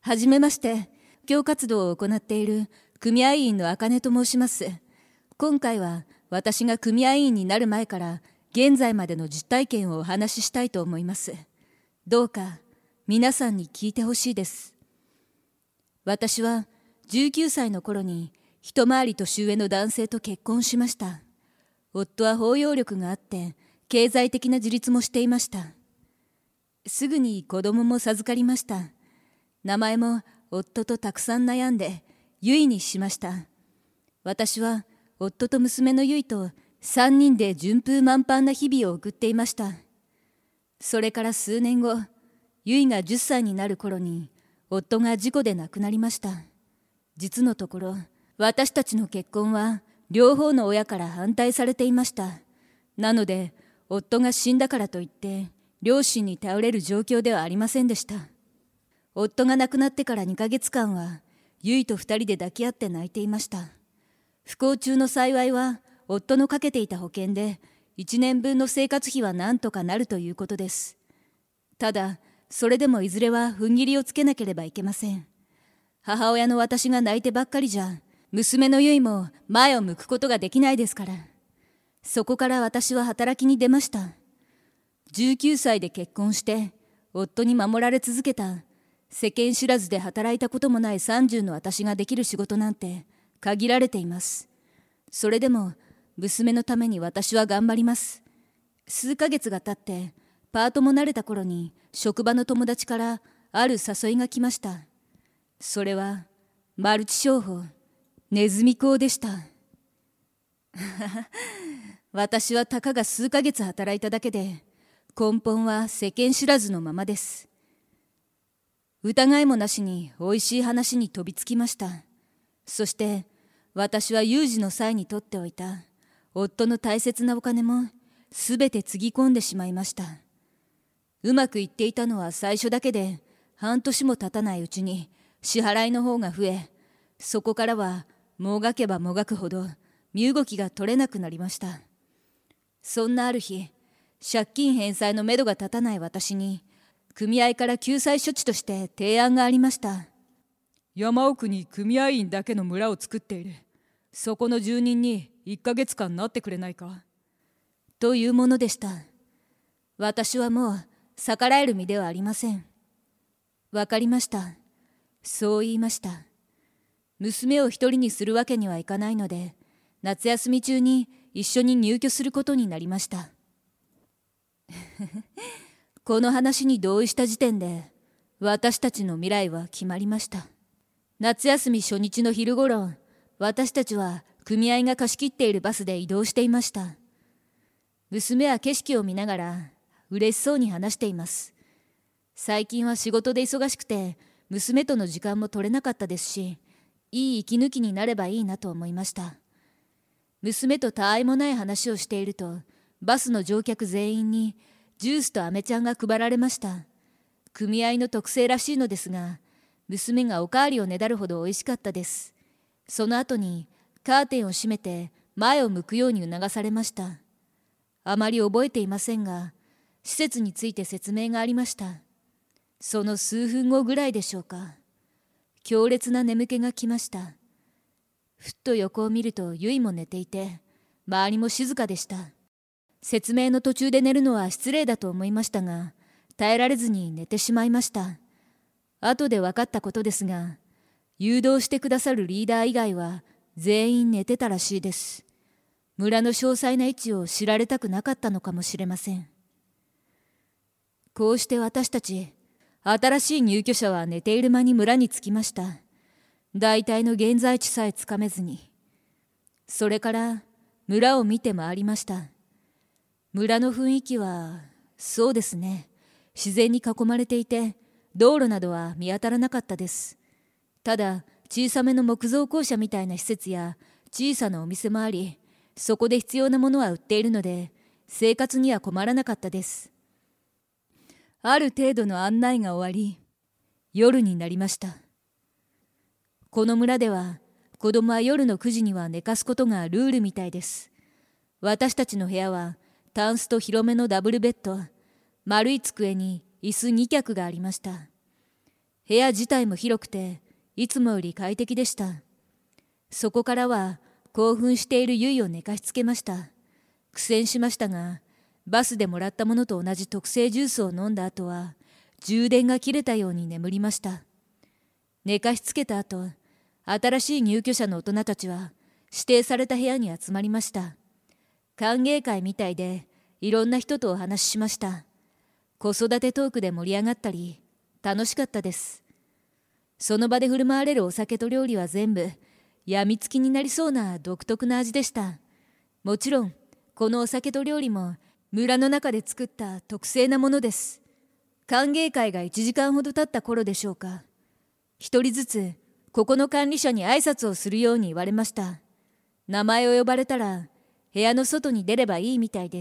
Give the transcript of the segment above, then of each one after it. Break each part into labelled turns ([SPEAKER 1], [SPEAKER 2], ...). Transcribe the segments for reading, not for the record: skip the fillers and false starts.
[SPEAKER 1] はじめまして、布教活動を行っている組合員の茜と申します。今回は私が組合員になる前から現在までの実体験をお話ししたいと思います。どうか皆さんに聞いてほしいです。私は19歳の頃に一回り年上の男性と結婚しました。夫は包容力があって経済的な自立もしていました。すぐに子供も授かりました。名前も夫とたくさん悩んでゆいにしました。私は夫と娘のゆいと3人で順風満帆な日々を送っていました。それから数年後、ゆいが10歳になる頃に夫が事故で亡くなりました。実のところ、私たちの結婚は両方の親から反対されていました。なので、夫が死んだからといって両親に頼れる状況ではありませんでした。夫が亡くなってから2ヶ月間は、ゆいと2人で抱き合って泣いていました。不幸中の幸いは、夫のかけていた保険で、1年分の生活費は何とかなるということです。ただ、それでもいずれは踏ん切りをつけなければいけません。母親の私が泣いてばっかりじゃ、娘のゆいも前を向くことができないですから。そこから私は働きに出ました。19歳で結婚して、夫に守られ続けた、世間知らずで働いたこともない30の私ができる仕事なんて限られています。それでも娘のために私は頑張ります。数ヶ月が経ってパートも慣れた頃に職場の友達からある誘いが来ました。それはマルチ商法、ネズミ講でした。私はたかが数ヶ月働いただけで根本は世間知らずのままです。疑いもなしにおいしい話に飛びつきました。そして私は有事の際に取っておいた夫の大切なお金もすべてつぎ込んでしまいました。うまくいっていたのは最初だけで、半年も経たないうちに支払いの方が増え、そこからはもがけばもがくほど身動きが取れなくなりました。そんなある日、借金返済のめどが立たない私に組合から救済処置として提案がありました。
[SPEAKER 2] 山奥に組合員だけの村を作っている。そこの住人に1ヶ月間なってくれないか。
[SPEAKER 1] というものでした。私はもう逆らえる身ではありません。わかりました。そう言いました。娘を一人にするわけにはいかないので、夏休み中に一緒に入居することになりました。この話に同意した時点で、私たちの未来は決まりました。夏休み初日の昼ごろ、私たちは組合が貸し切っているバスで移動していました。娘は景色を見ながら嬉しそうに話しています。最近は仕事で忙しくて、娘との時間も取れなかったですし、いい息抜きになればいいなと思いました。娘とたわいもない話をしていると、バスの乗客全員にジュースとアメちゃんが配られました。組合の特製らしいのですが、娘がおかわりをねだるほど美味しかったです。その後にカーテンを閉めて前を向くように促されました。あまり覚えていませんが、施設について説明がありました。その数分後ぐらいでしょうか。強烈な眠気がきました。ふっと横を見るとゆいも寝ていて、周りも静かでした。説明の途中で寝るのは失礼だと思いましたが、耐えられずに寝てしまいました。後で分かったことですが、誘導してくださるリーダー以外は全員寝てたらしいです。村の詳細な位置を知られたくなかったのかもしれません。こうして私たち、新しい入居者は寝ている間に村に着きました。大体の現在地さえつかめずに。それから村を見て回りました。村の雰囲気は、そうですね、自然に囲まれていて、道路などは見当たらなかったです。ただ、小さめの木造校舎みたいな施設や小さなお店もあり、そこで必要なものは売っているので、生活には困らなかったです。ある程度の案内が終わり、夜になりました。この村では、子供は夜の9時には寝かすことがルールみたいです。私たちの部屋は、タンスと広めのダブルベッド、丸い机に椅子2脚がありました。 部屋自体も広くていつもより快適でした。そこからは興奮しているゆいを寝かしつけました。苦戦しましたが、バスでもらったものと同じ特製ジュースを飲んだ後は充電が切れたように眠りました。寝かしつけた後、新しい入居者の大人たちは指定された部屋に集まりました。歓迎会みたいでいろんな人とお話ししました。子育てトークで盛り上がったり楽しかったです。その場で振る舞われるお酒と料理は全部やみつきになりそうな独特な味でした。もちろんこのお酒と料理も村の中で作った特製なものです。歓迎会が1時間ほど経った頃でしょうか。一人ずつここの管理者に挨拶をするように言われました。名前を呼ばれたら部屋の外に出ればいいみたいです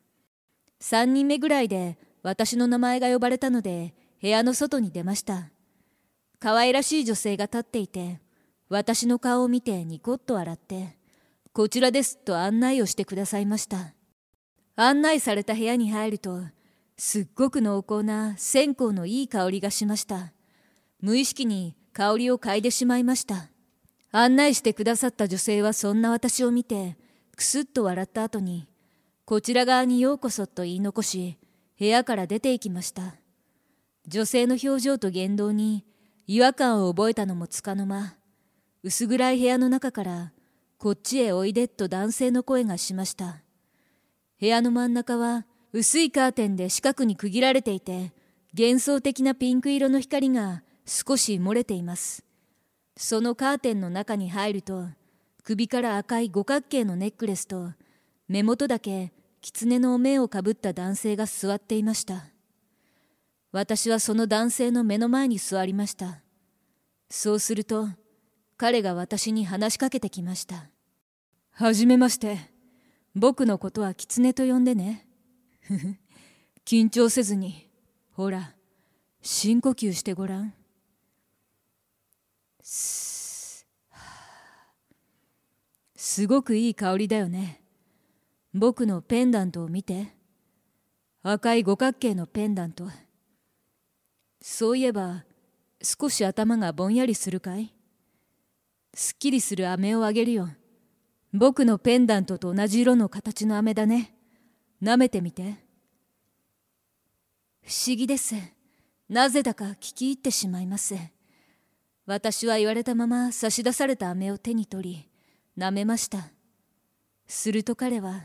[SPEAKER 1] 。3人目ぐらいで私の名前が呼ばれたので部屋の外に出ました。可愛らしい女性が立っていて、私の顔を見てニコッと笑って、こちらですと案内をしてくださいました。案内された部屋に入ると、すっごく濃厚な線香のいい香りがしました。無意識に香りを嗅いでしまいました。案内してくださった女性はそんな私を見て、くすっと笑った後に、こちら側にようこそと言い残し、部屋から出て行きました。女性の表情と言動に違和感を覚えたのもつかの間、薄暗い部屋の中からこっちへおいでと男性の声がしました。部屋の真ん中は薄いカーテンで四角に区切られていて、幻想的なピンク色の光が少し漏れています。そのカーテンの中に入ると、首から赤い五角形のネックレスと目元だけ狐のお面をかぶった男性が座っていました。私はその男性の目の前に座りました。そうすると、彼が私に話しかけてきました。
[SPEAKER 2] はじめまして。僕のことは狐と呼んでね。緊張せずに、ほら、深呼吸してごらん。すごくいい香りだよね。僕のペンダントを見て。赤い五角形のペンダント。そういえば、少し頭がぼんやりするかい？すっきりする飴をあげるよ。僕のペンダントと同じ色の形の飴だね。舐めてみて。
[SPEAKER 1] 不思議です。なぜだか聞き入ってしまいます。私は言われたまま差し出された飴を手に取り、舐めました。すると彼は、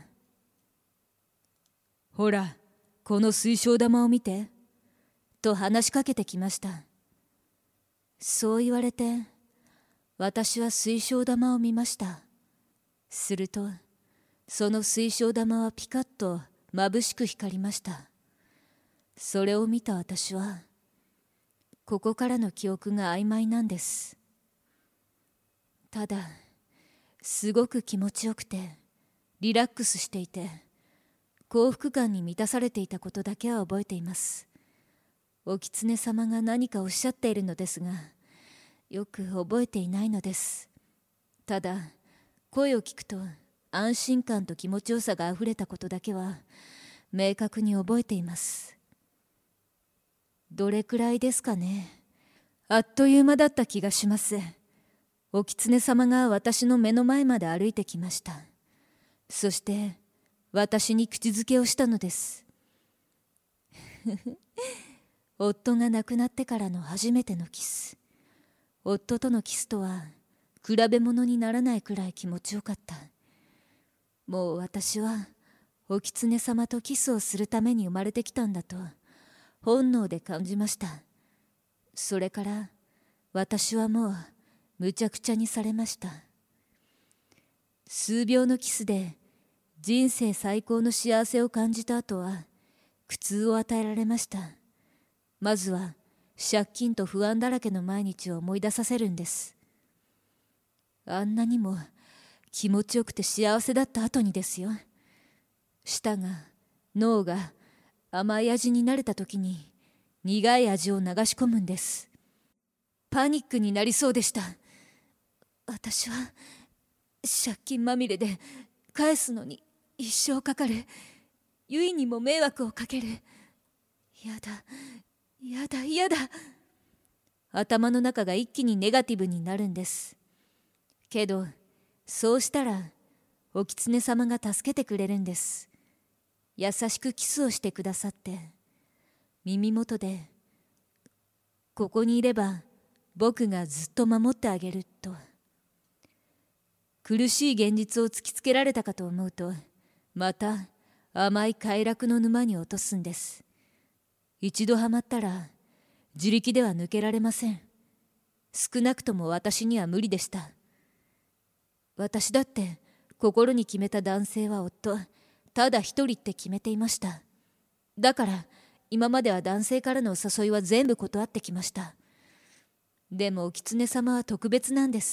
[SPEAKER 2] ほら、この水晶玉を見て。
[SPEAKER 1] と話しかけてきました。そう言われて、私は水晶玉を見ました。すると、その水晶玉はピカッと眩しく光りました。それを見た私は、ここからの記憶が曖昧なんです。ただ、すごく気持ちよくて、リラックスしていて、幸福感に満たされていたことだけは覚えています。お狐様が何かおっしゃっているのですが、よく覚えていないのです。ただ、声を聞くと安心感と気持ちよさがあふれたことだけは明確に覚えています。どれくらいですかね。あっという間だった気がします。お狐様が私の目の前まで歩いてきました。そして私に口づけをしたのです。夫が亡くなってからの初めてのキス。夫とのキスとは比べ物にならないくらい気持ちよかった。もう私はお狐様とキスをするために生まれてきたんだと本能で感じました。それから私はもうむちゃくちゃにされました。数秒のキスで人生最高の幸せを感じた後は苦痛を与えられました。まずは借金と不安だらけの毎日を思い出させるんです。あんなにも気持ちよくて幸せだった後にですよ。舌が脳が甘い味に慣れた時に苦い味を流し込むんです。パニックになりそうでした。私は借金まみれで返すのに一生かかる。ゆいにも迷惑をかける。やだやだやだ。 頭の中が一気にネガティブになるんです。けどそうしたらお狐様が助けてくれるんです。優しくキスをしてくださって、耳元でここにいれば僕がずっと守ってあげると。苦しい現実を突きつけられたかと思うと、また甘い快楽の沼に落とすんです。一度はまったら自力では抜けられません。少なくとも私には無理でした。私だって心に決めた男性は夫、ただ一人って決めていました。だから今までは男性からのお誘いは全部断ってきました。でもお狐様は特別なんです。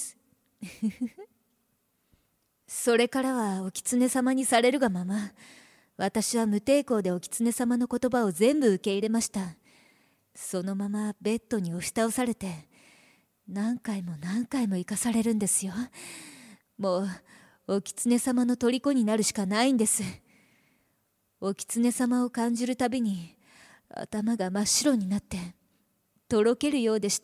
[SPEAKER 1] それからはお狐様にされるがまま、私は無抵抗でお狐様の言葉を全部受け入れました。そのままベッドに押し倒されて、何回も何回も生かされるんですよ。もうお狐様の虜になるしかないんです。お狐様を感じるたびに頭が真っ白になってとろけるようでした。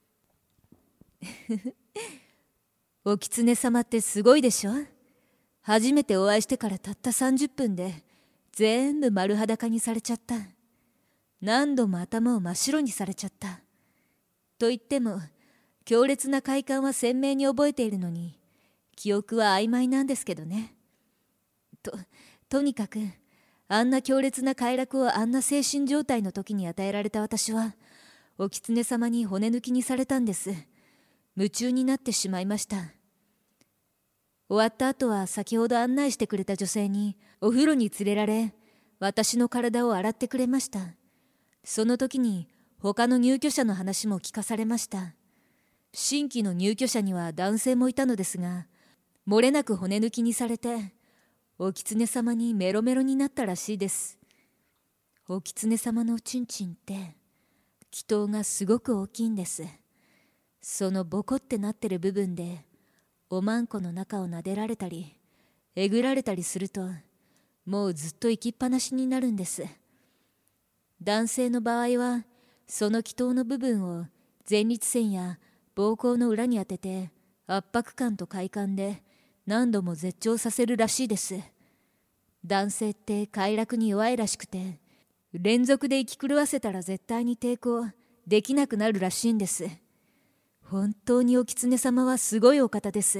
[SPEAKER 1] お狐様ってすごいでしょ。初めてお会いしてからたった30分で全部丸裸にされちゃった。何度も頭を真っ白にされちゃった。と言っても強烈な快感は鮮明に覚えているのに、記憶は曖昧なんですけどね。とにかくあんな強烈な快楽をあんな精神状態の時に与えられた私は、お狐様に骨抜きにされたんです。夢中になってしまいました。終わった後は先ほど案内してくれた女性にお風呂に連れられ、私の体を洗ってくれました。その時に他の入居者の話も聞かされました。新規の入居者には男性もいたのですが、漏れなく骨抜きにされて、お狐様にメロメロになったらしいです。お狐様のおちんちんって気筒がすごく大きいんです。そのボコってなってる部分でおまんこの中を撫でられたりえぐられたりすると、もうずっと行きっぱなしになるんです。男性の場合はその気筒の部分を前立腺や膀胱の裏に当てて圧迫感と快感で何度も絶頂させるらしいです。男性って快楽に弱いらしくて、連続で生き狂わせたら絶対に抵抗できなくなるらしいんです。本当にお狐様はすごいお方です。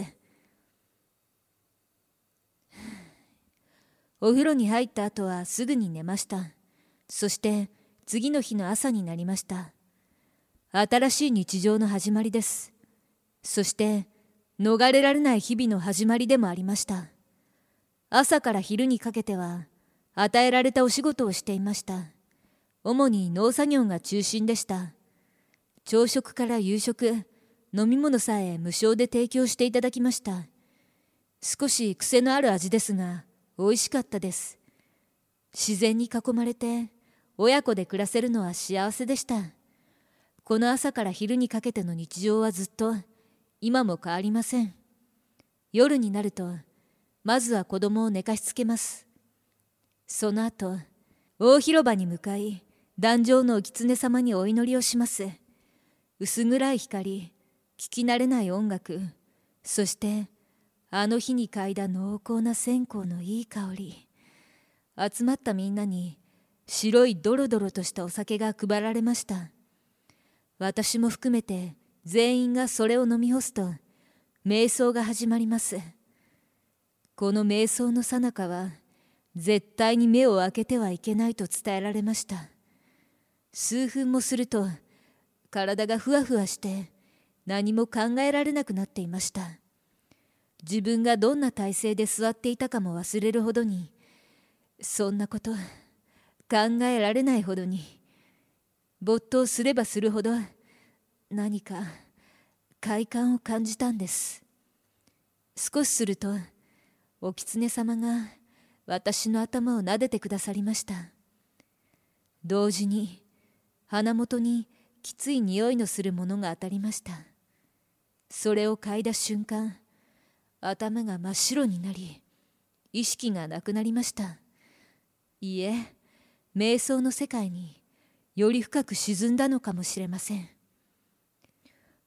[SPEAKER 1] お風呂に入った後はすぐに寝ました。そして次の日の朝になりました。新しい日常の始まりです。そして逃れられない日々の始まりでもありました。朝から昼にかけては与えられたお仕事をしていました。主に農作業が中心でした。朝食から夕食、飲み物さえ無償で提供していただきました。少し癖のある味ですが美味しかったです。自然に囲まれて親子で暮らせるのは幸せでした。この朝から昼にかけての日常はずっと今も変わりません。夜になるとまずは子供を寝かしつけます。その後大広場に向かい、壇上のお狐様にお祈りをします。薄暗い光、聞き慣れない音楽、そしてあの日に嗅いだ濃厚な線香のいい香り。集まったみんなに白いドロドロとしたお酒が配られました。私も含めて全員がそれを飲み干すと瞑想が始まります。この瞑想の最中は絶対に目を開けてはいけないと伝えられました。数分もすると体がふわふわして何も考えられなくなっていました。自分がどんな体勢で座っていたかも忘れるほどに、そんなこと考えられないほどに、没頭すればするほど何か快感を感じたんです。少しするとお狐様が私の頭を撫でてくださりました。同時に鼻元にきつい匂いのするものが当たりました。それを嗅いだ瞬間、頭が真っ白になり、意識がなくなりました。いいえ、瞑想の世界により深く沈んだのかもしれません。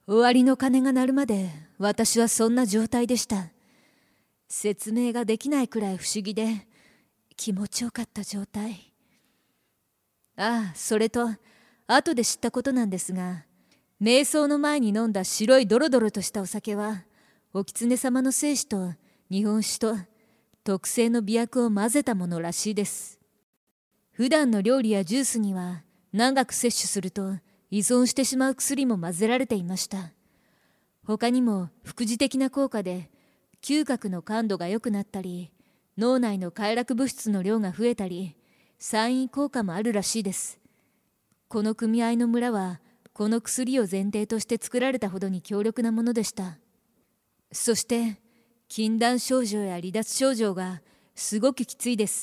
[SPEAKER 2] 終わりの鐘が鳴るまで私はそんな状態でした。説明ができないくらい不思議で気持ちよかった状態。ああ、それと後で知ったことなんですが、瞑想の前に飲んだ白いドロドロとしたお酒はお狐様の精子と日本酒と特製の美薬を混ぜたものらしいです。普段の料理やジュースには長く摂取すると依存してしまう薬も混ぜられていました。他にも副次的な効果で嗅覚の感度が良くなったり、脳内の快楽物質の量が増えたり、散因効果もあるらしいです。この組合の村はこの薬を前提として作られたほどに強力なものでした。そして禁断症状や離脱症状がすごくきついです。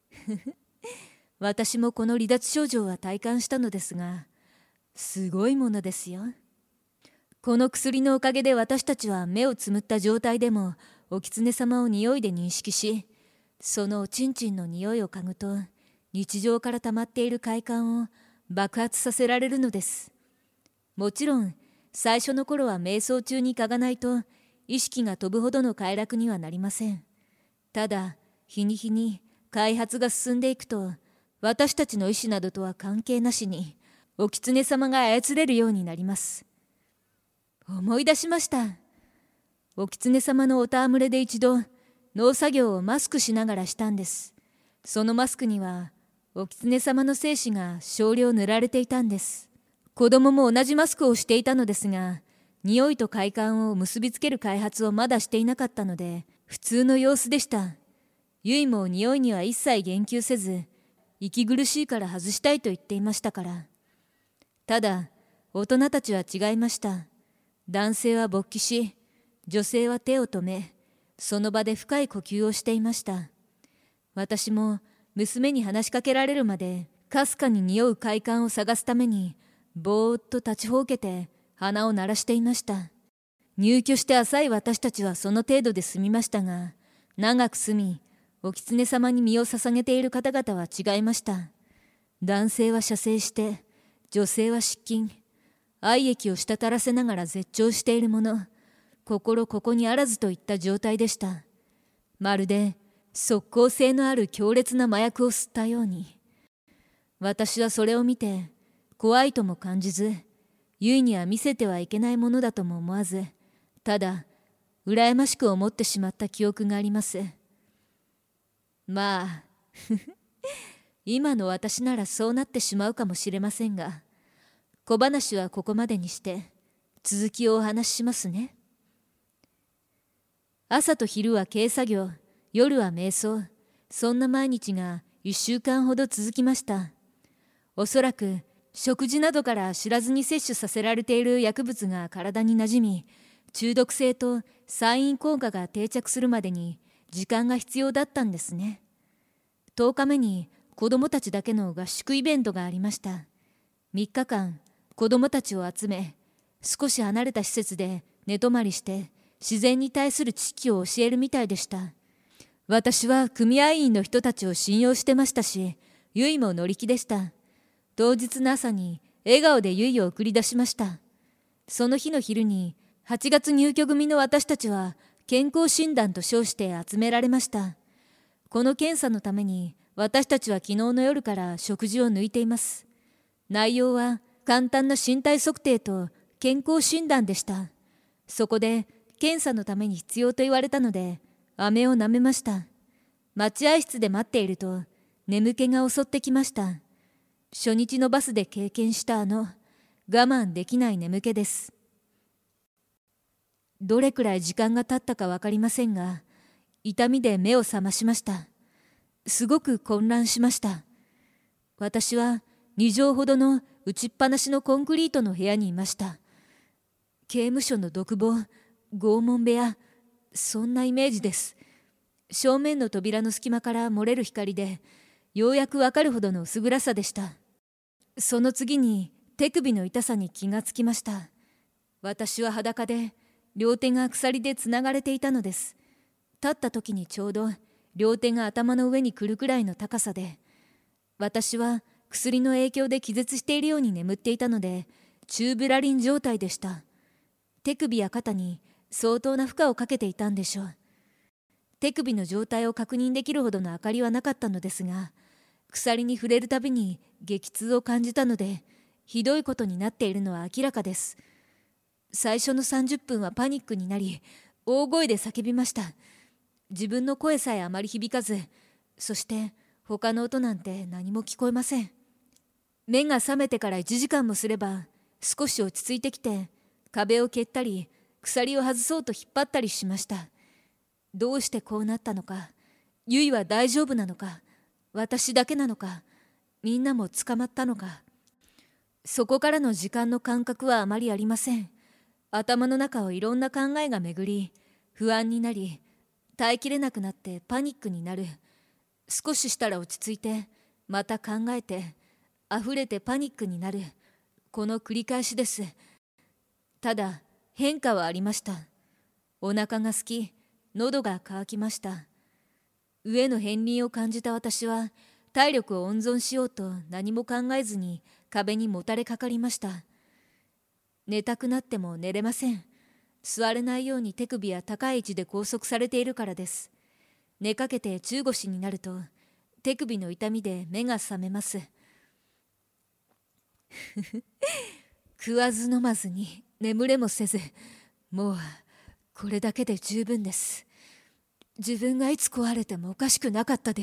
[SPEAKER 2] 私もこの離脱症状は体感したのですが、すごいものですよ。この薬のおかげで私たちは目をつむった状態でもお狐様を匂いで認識し、そのおちんちんの匂いを嗅ぐと日常から溜まっている快感を爆発させられるのです。もちろん最初の頃は瞑想中に嗅がないと意識が飛ぶほどの快楽にはなりません。ただ日に日に開発が進んでいくと、私たちの意志などとは関係なしにお狐様が操れるようになります。思い出しました。お狐様のお戯れで一度農作業をマスクしながらしたんです。そのマスクにはお狐様の精子が少量塗られていたんです。子供も同じマスクをしていたのですが、匂いと快感を結びつける開発をまだしていなかったので普通の様子でした。ゆいも匂いには一切言及せず、息苦しいから外したいと言っていましたから。ただ大人たちは違いました。男性は勃起し、女性は手を止め、その場で深い呼吸をしていました。私も娘に話しかけられるまでかすかに匂う快感を探すためにぼーっと立ちほうけて鼻を鳴らしていました。入居して浅い私たちはその程度で済みましたが、長く住みお狐様に身を捧げている方々は違いました。男性は射精して、女性は失禁、愛液を滴らせながら絶頂しているもの、心ここにあらずといった状態でした。まるで即効性のある強烈な麻薬を吸ったように。私はそれを見て怖いとも感じず、ゆいには見せてはいけないものだとも思わず、ただ羨ましく思ってしまった記憶があります。まあ今の私ならそうなってしまうかもしれませんが、小話はここまでにして続きをお話ししますね。朝と昼は軽作業、夜は瞑想、そんな毎日が1週間ほど続きました。おそらく食事などから知らずに摂取させられている薬物が体に馴染み、中毒性と散因効果が定着するまでに時間が必要だったんですね。10日目に子どもたちだけの合宿イベントがありました。3日間子どもたちを集め、少し離れた施設で寝泊まりして自然に対する知識を教えるみたいでした。私は組合員の人たちを信用してましたし、ゆいも乗り気でした。当日の朝に笑顔でゆいを送り出しました。その日の昼に8月入居組の私たちは健康診断と称して集められました。この検査のために私たちは昨日の夜から食事を抜いています。内容は簡単な身体測定と健康診断でした。そこで検査のために必要と言われたので飴を舐めました。待合室で待っていると眠気が襲ってきました。初日のバスで経験した我慢できない眠気です。どれくらい時間が経ったか分かりませんが、痛みで目を覚ましました。すごく混乱しました。私は2畳ほどの打ちっぱなしのコンクリートの部屋にいました。刑務所の独房、拷問部屋、そんなイメージです。正面の扉の隙間から漏れる光で、ようやくわかるほどの薄暗さでした。その次に手首の痛さに気がつきました。私は裸で、両手が鎖でつながれていたのです。立った時にちょうど両手が頭の上に来るくらいの高さで、私は薬の影響で気絶しているように眠っていたので、チューブラリン状態でした。
[SPEAKER 1] 手首や肩に相当な負荷をかけていたんでしょう。手首の状態を確認できるほどの明かりはなかったのですが、鎖に触れるたびに激痛を感じたので、ひどいことになっているのは明らかです。最初の30分はパニックになり、大声で叫びました。自分の声さえあまり響かず、そして他の音なんて何も聞こえません。目が覚めてから1時間もすれば、少し落ち着いてきて、壁を蹴ったり、鎖を外そうと引っ張ったりしました。どうしてこうなったのか、ゆいは大丈夫なのか、私だけなのか、みんなも捕まったのか。そこからの時間の感覚はあまりありません。頭の中をいろんな考えが巡り、不安になり、耐えきれなくなってパニックになる。少ししたら落ち着いて、また考えて、溢れてパニックになる。この繰り返しです。ただ、変化はありました。お腹が空き、喉が渇きました。上の片鱗を感じた私は、体力を温存しようと何も考えずに壁にもたれかかりました。寝たくなっても寝れません。座れないように手首や高い位置で拘束されているからです。寝かけて中腰になると、手首の痛みで目が覚めます。食わず飲まずに眠れもせず、もうこれだけで十分です。自分がいつ壊れてもおかしくなかったです。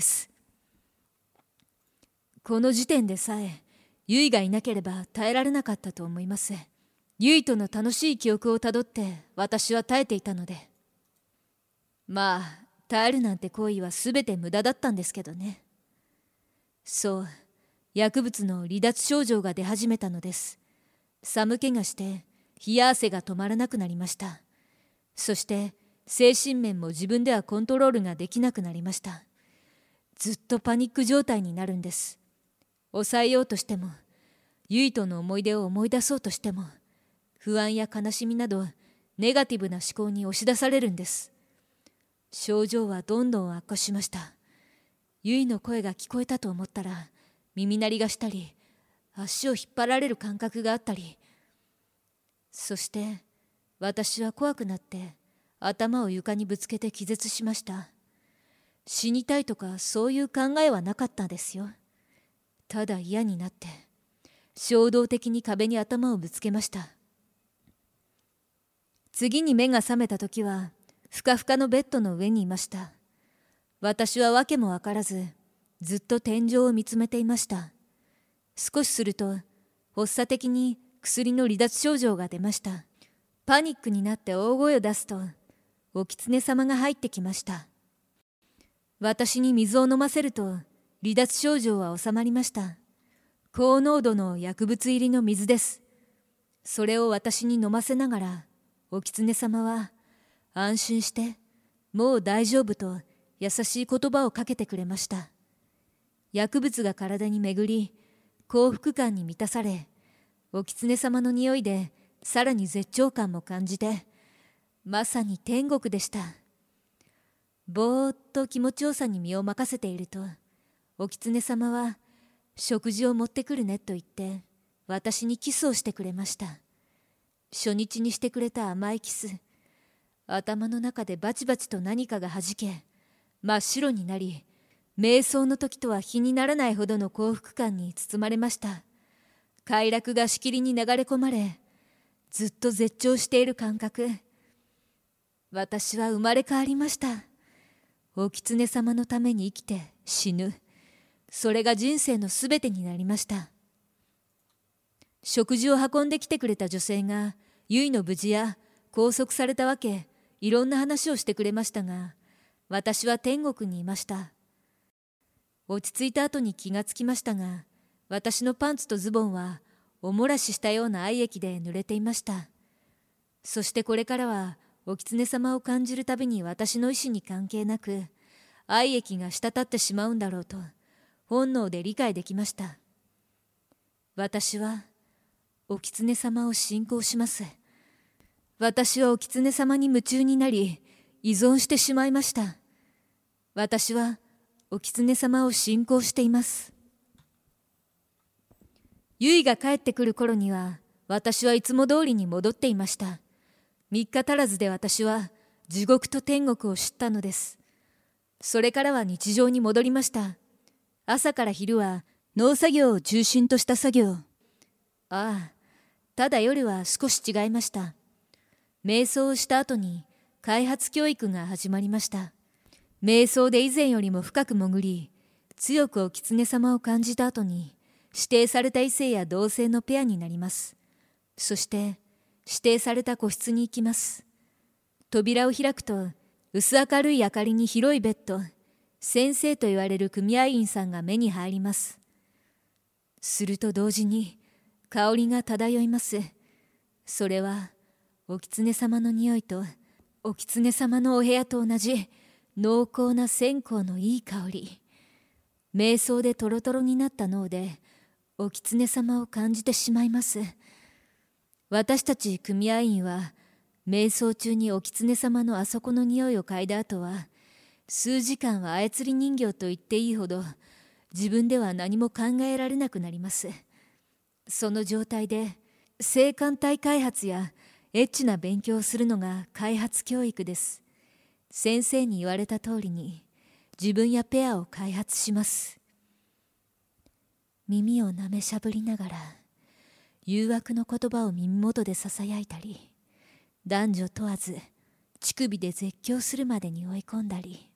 [SPEAKER 1] この時点でさえ、ゆいがいなければ耐えられなかったと思います。ゆいとの楽しい記憶をたどって私は耐えていたので。まあ、耐えるなんて行為は全て無駄だったんですけどね。そう、薬物の離脱症状が出始めたのです。寒気がして、冷や汗が止まらなくなりました。そして、精神面も自分ではコントロールができなくなりました。ずっとパニック状態になるんです。抑えようとしても、ゆいとの思い出を思い出そうとしても、不安や悲しみなどネガティブな思考に押し出されるんです。症状はどんどん悪化しました。ゆいの声が聞こえたと思ったら耳鳴りがしたり、足を引っ張られる感覚があったり、そして私は怖くなって頭を床にぶつけて気絶しました。死にたいとかそういう考えはなかったですよ。ただ嫌になって衝動的に壁に頭をぶつけました。次に目が覚めた時はふかふかのベッドの上にいました。私は訳もわからずずっと天井を見つめていました。少しすると発作的に薬の離脱症状が出ました。パニックになって大声を出すとお狐様が入ってきました。私に水を飲ませると離脱症状は収まりました。高濃度の薬物入りの水です。それを私に飲ませながらお狐様は安心してもう大丈夫と優しい言葉をかけてくれました。薬物が体に巡り幸福感に満たされ、お狐様の匂いでさらに絶頂感も感じて、まさに天国でした。ぼーっと気持ちよさに身を任せていると、お狐様は食事を持ってくるねと言って私にキスをしてくれました。初日にしてくれた甘いキス。頭の中でバチバチと何かがはじけ、真っ白になり、瞑想の時とは比にならないほどの幸福感に包まれました。快楽がしきりに流れ込まれ、ずっと絶頂している感覚。私は生まれ変わりました。お狐様のために生きて死ぬ。それが人生のすべてになりました。食事を運んできてくれた女性が、ゆいの無事や拘束されたわけ、いろんな話をしてくれましたが、私は天国にいました。落ち着いた後に気がつきましたが、私のパンツとズボンはおもらししたような愛液で濡れていました。そしてこれからはお狐様を感じるたびに私の意志に関係なく、愛液が滴ってしまうんだろうと本能で理解できました。私はお狐様を信仰します。私はお狐様に夢中になり依存してしまいました。私はお狐様を信仰しています。ゆいが帰ってくる頃には私はいつも通りに戻っていました。
[SPEAKER 2] 3日足らずで私は地獄と天国を知ったのです。それからは日常に戻りました。朝から昼は農作業を中心とした作業。ただ夜は少し違いました。瞑想をした後に開発教育が始まりました。瞑想で以前よりも深く潜り、強くお狐様を感じた後に、指定された異性や同性のペアになります。そして指定された個室に行きます。扉を開くと、薄明るい明かりに広いベッド、先生と言われる組合員さんが目に入ります。すると同時に香りが漂います。それはお狐様の匂いと、お狐様のお部屋と同じ濃厚な線香のいい香り。瞑想でトロトロになった脳でお狐様を感じてしまいます。私たち組合員は瞑想中にお狐様のあそこの匂いを嗅いだ後は、数時間は操り人形と言っていいほど自分では何も考えられなくなります。その状態で性感帯開発やエッチな勉強をするのが開発教育です。先生に言われた通りに自分やペアを開発します。耳をなめしゃぶりながら誘惑の言葉を耳元でささやいたり、男女問わず乳首で絶叫するまでに追い込んだり。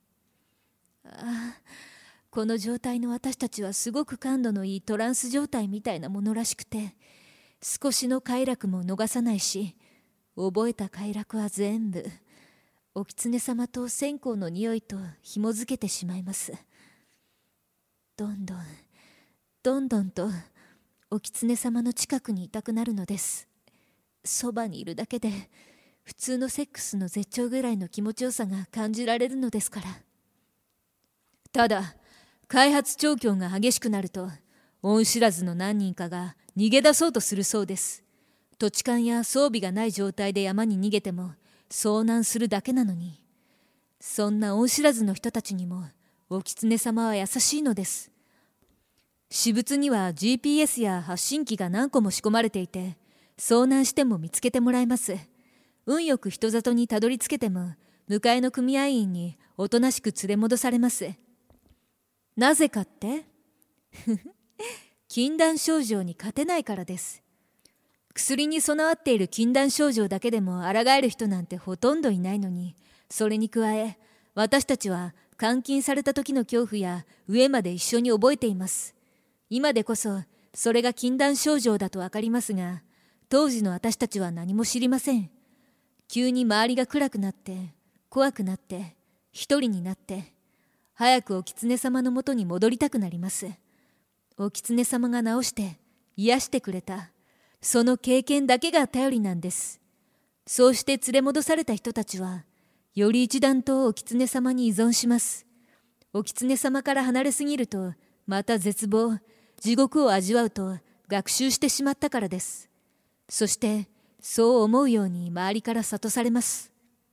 [SPEAKER 2] この状態の私たちはすごく感度のいいトランス状態みたいなものらしくて、少しの快楽も逃さないし、覚えた快楽は全部お狐様と線香の匂いと紐づけてしまいます。どんどんとお狐様の近くにいたくなるのです。そばにいるだけで普通のセックスの絶頂ぐらいの気持ちよさが感じられるのですから。ただ開発調教が激しくなると、恩知らずの何人かが逃げ出そうとするそうです。土地勘や装備がない状態で山に逃げても遭難するだけなのに、そんな恩知らずの人たちにもお狐様は優しいのです。私物には GPS や発信機が何個も仕込まれていて、遭難しても見つけてもらえます。運よく人里にたどり着けても、向かいの組合員におとなしく連れ戻されます。なぜかって禁断症状に勝てないからです。薬に備わっている禁断症状だけでも抗える人なんてほとんどいないのに、それに加え私たちは監禁された時の恐怖や飢えまで一緒に覚えています。今でこそそれが禁断症状だとわかりますが、当時の私たちは何も知りません。急に周りが暗くなって、怖くなって、一人になって、早くお狐様のもとに戻りたくなります。お狐様が治して癒してくれた、その経験だけが頼りなんです。そうして連れ戻された人たちは、より一段とお狐様に依存します。お狐様から離れすぎると、また絶望、地獄を味わうと学習してしまったからです。そして、そう思うように周りから諭されます。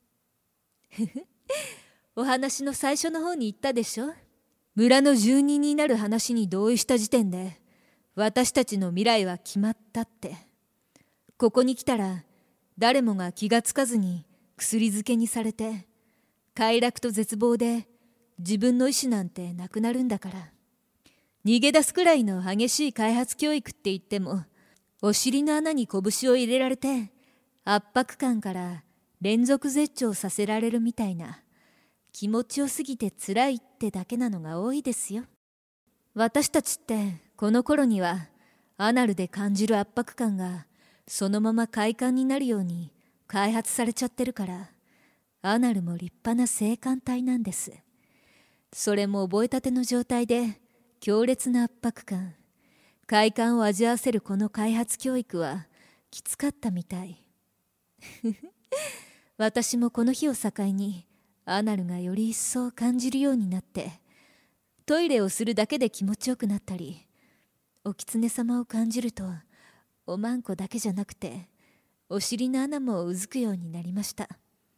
[SPEAKER 2] お話の最初の方に言ったでしょ。村の住人になる話に同意した時点で、私たちの未来は決まったって。ここに来たら、誰もが気がつかずに薬漬けにされて、快楽と絶望で自分の意志なんてなくなるんだから。逃げ出すくらいの激しい開発教育って言っても、お尻の穴に拳を入れられて、圧迫感から連続絶頂させられるみたいな、気持ちよすぎて辛いってだけなのが多いですよ。私たちってこの頃にはアナルで感じる圧迫感がそのまま快感になるように開発されちゃってるから、アナルも立派な性感帯なんです。それも覚えたての状態で強烈な圧迫感、快感を味わわせるこの開発教育はきつかったみたい。私もこの日を境にアナルがより一層感じるようになって、トイレをするだけで気持ちよくなったり、お狐様を感じるとおまんこだけじゃなくてお尻の穴もうずくようになりました。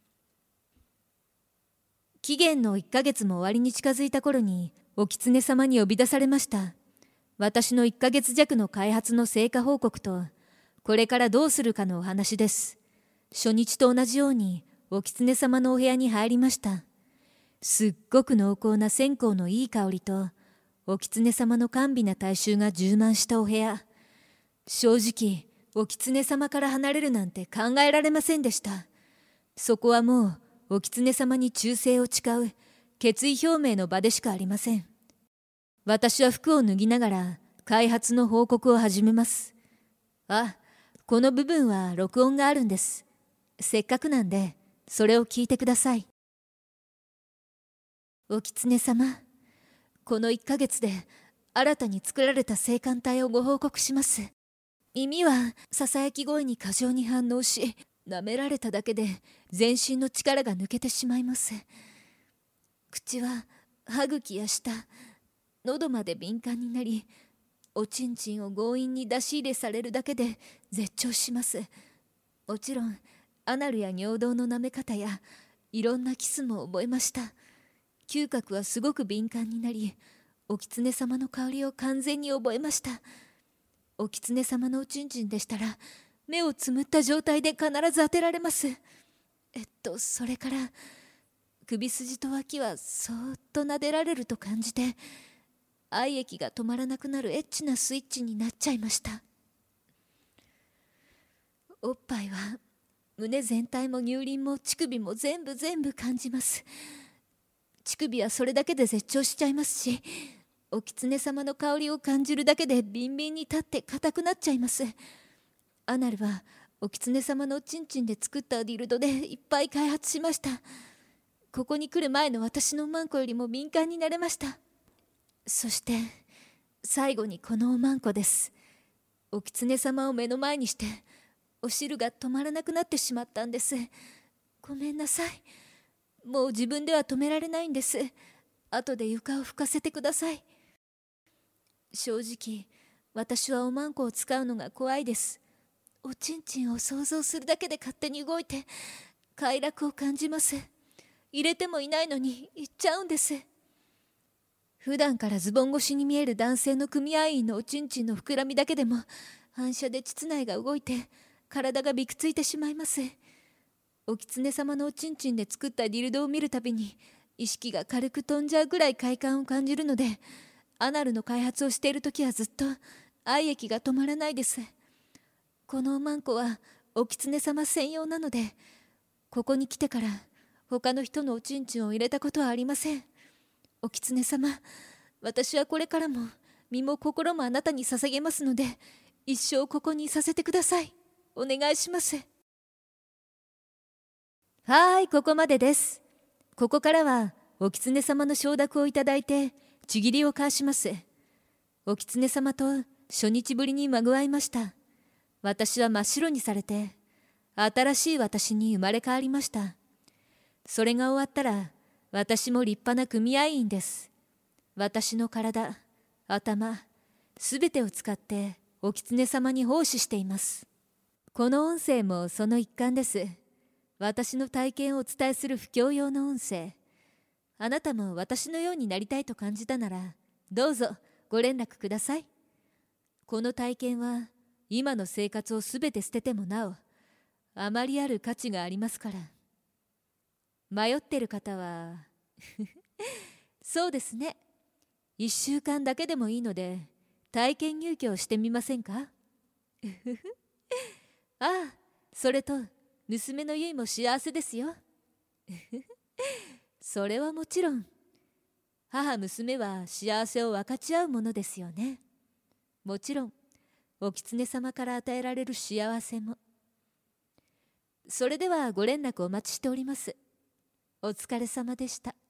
[SPEAKER 2] 期限の1ヶ月も終わりに近づいた頃にお狐様に呼び出されました。私の1ヶ月弱の開発の成果報告と、これからどうするかのお話です。
[SPEAKER 1] 初日と同じようにお狐様のお部屋に入りました。すっごく濃厚な線香のいい香りと、お狐様の甘美な体臭が充満したお部屋。正直、お狐様から離れるなんて考えられませんでした。そこはもう、お狐様に忠誠を誓う、決意表明の場でしかありません。私は服を脱ぎながら、開発の報告を始めます。あ、この部分は録音があるんです。せっかくなんで、それを聞いてください。お狐様、この1ヶ月で新たに作られた青函体をご報告します。耳はささやき声に過剰に反応し、舐められただけで全身の力が抜けてしまいます。口は歯茎や舌、喉まで敏感になり、おちんちんを強引に出し入れされるだけで絶頂します。もちろんアナルや尿道の舐め方やいろんなキスも覚えました。嗅覚はすごく敏感になり、お狐様の香りを完全に覚えました。お狐様のおちんちんでしたら、目をつむった状態で必ず当てられます。それから、首筋と脇はそーっと撫でられると感じて、愛液が止まらなくなるエッチなスイッチになっちゃいました。おっぱいは、胸全体も乳輪も乳首も全部感じます。乳首はそれだけで絶頂しちゃいますし、お狐様の香りを感じるだけでビンビンに立って硬くなっちゃいます。アナルはお狐様のおちんちんで作ったディルドでいっぱい開発しました。ここに来る前の私のおまんこよりも敏感になれました。そして最後にこのおまんこです。お狐様を目の前にしてお汁が止まらなくなってしまったんです。ごめんなさい。もう自分では止められないんです。後で床を拭かせてください。正直、私はおまんこを使うのが怖いです。おちんちんを想像するだけで勝手に動いて、快楽を感じます。入れてもいないのに行っちゃうんです。普段からズボン越しに見える男性の組合員のおちんちんの膨らみだけでも、反射で膣内が動いて、体がびくついてしまいます。お狐様のおちんちんで作ったディルドを見るたびに、意識が軽く飛んじゃうぐらい快感を感じるので、アナルの開発をしているときはずっと愛液が止まらないです。このおまんこはお狐様専用なので、ここに来てから他の人のおちんちんを入れたことはありません。お狐様、私はこれからも身も心もあなたに捧げますので、一生ここにいさせてください。お願いします。ここまでです。ここからはお狐様の承諾をいただいてちぎりを交わします。お狐様と初日ぶりにまぐわいました。私は真っ白にされて新しい私に生まれ変わりました。それが終わったら私も立派な組合員です。私の体、頭、すべてを使ってお狐様に奉仕しています。この音声もその一環です。私の体験をお伝えする布教用の音声。あなたも私のようになりたいと感じたなら、どうぞご連絡ください。この体験は今の生活をすべて捨ててもなお、あまりある価値がありますから。迷ってる方はそうですね。1週間だけでもいいので、体験入居をしてみませんかそれと、娘のゆいも幸せですよ。それはもちろん、母娘は幸せを分かち合うものですよね。もちろん、お狐様から与えられる幸せも。それではご連絡お待ちしております。お疲れ様でした。